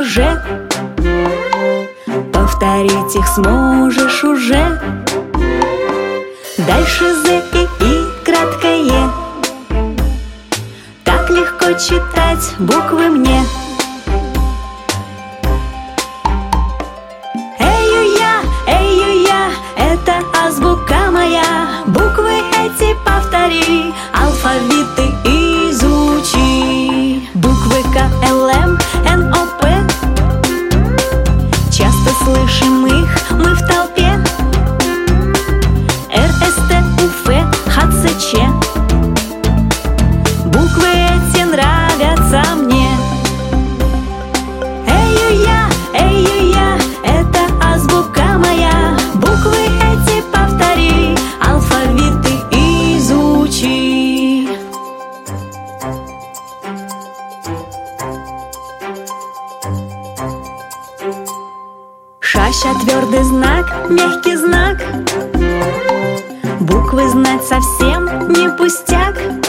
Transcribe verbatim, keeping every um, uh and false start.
уже. Повторить их сможешь уже. Дальше З и И краткое. Так легко читать буквы мне. Эю-я, эю-я, это азбука моя. Буквы эти повтори, алфавиты изучи. Буквы К, Л, М, Н, О, П. Часто слышим их мы в толпе. Р, С, Т, У, Ф, Х, Ц, Ч. Буквы эти нравятся мне. Эю-я, эю-я, это азбука моя. Буквы эти повтори, алфавиты изучи. Шаща — твердый знак, мягкий знак. Буквы знать совсем не пустяк.